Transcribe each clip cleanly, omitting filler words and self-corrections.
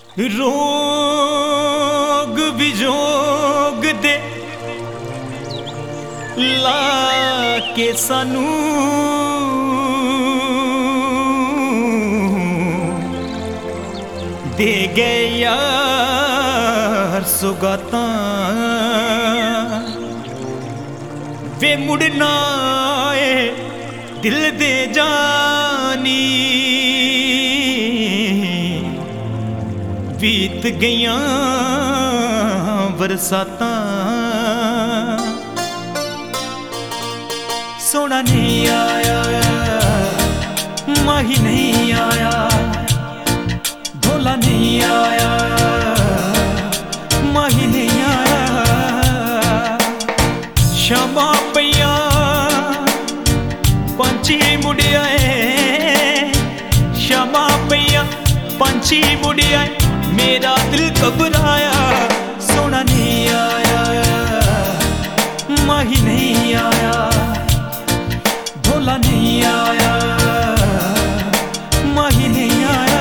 रोग विजोग दे ला के सानू दे गए यार सुगाता वे मुड़ना आए दिल दे जानी बीत गईया बरसाता सोना नहीं आया माही नहीं आया ढोला नहीं आया माही नहीं आया शामा पईया पंछी मुड़िया शामा पईया पंछी मुड़िया मेरा दिल घबराया सोना नहीं आया माही नहीं आया ढोला नहीं आया माही नहीं आया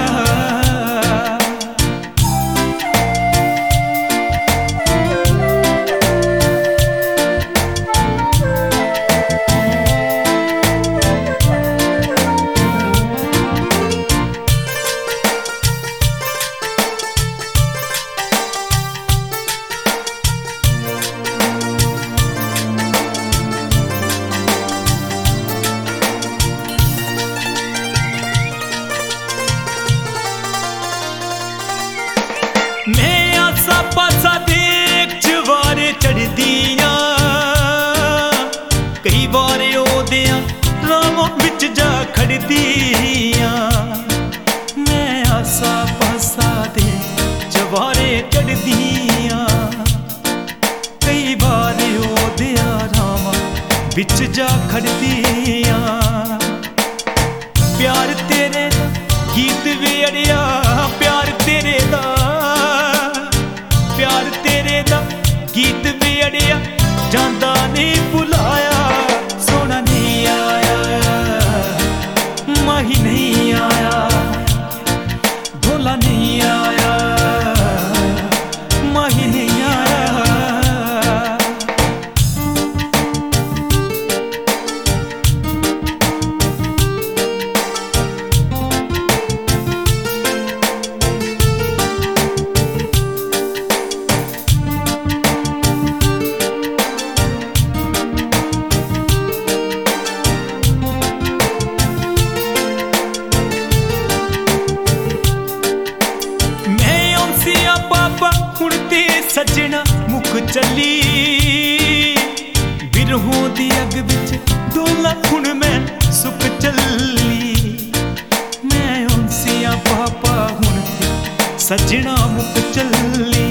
मैं आसा पासा देख जवारे चढ़ दिया कई बार ओदिया रामों बिच जा खड़ दिया मैं आसा पासा देख जवारे चढ़ दिया कई बार ओदिया रामा बिच जा खड़ दिया प्यार तेरे गीत वे अड़िया प्यार तेरे दा प्यार तेरे दा गीत भी अड़िया जांदा नहीं भुलाया सोना नहीं आया माही नहीं आया ढोला नहीं आया माही नहीं आया सजना मुख चली बिरहों दी अग बिच डोला हुण मैं सुख चली मैं उनसिया पापा हुण सजना मुख चली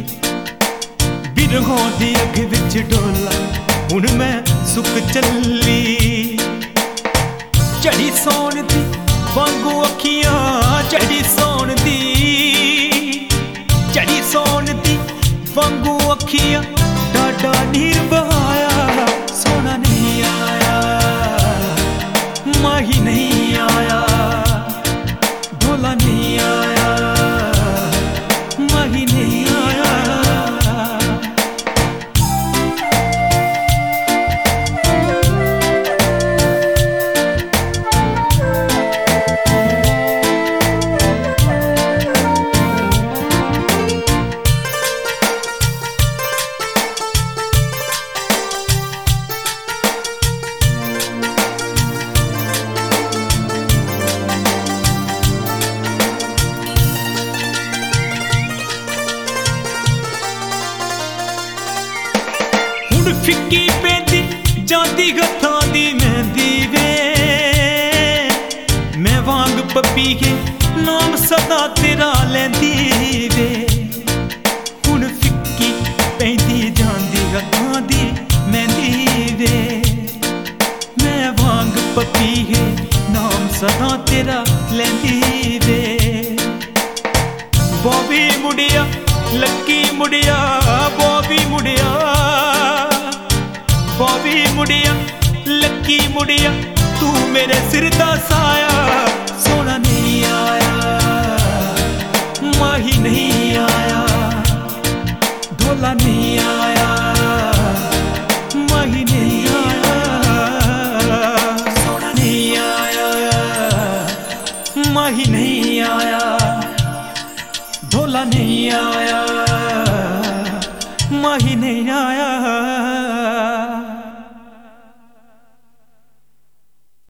बिरहों दी अग बिच डोला हुण मैं सुख चली चढ़ी सौन दी वांगू अखियां चढ़ी सौन दी चढ़ी सौन दी वांगू अखियां डाडा नीर बहाया सोना नहीं आया माही नहीं आया ढोला नहीं आया माही नहीं आया फिक्की पेंदी जाती गत्थां दी मेहंदी वे मैं वांग पपीहे नाम सदा तेरा लैंदी वे हुण फिक्की पेंदी जांदी गत्थां दी मेहंदी वे मैं वांग पपीहे नाम सदा तेरा लैंदी वे बॉबी मुड़िया लक्की मुड़िया बॉबी मुड़िया बॉबी मुड़िया लक्की मुड़िया तू मेरे सिर दा साया सोना नहीं आया माही नहीं ढोला नहीं आया, माही नहीं आया, सोना नहीं आया, माही नहीं आया, ढोला नहीं आया।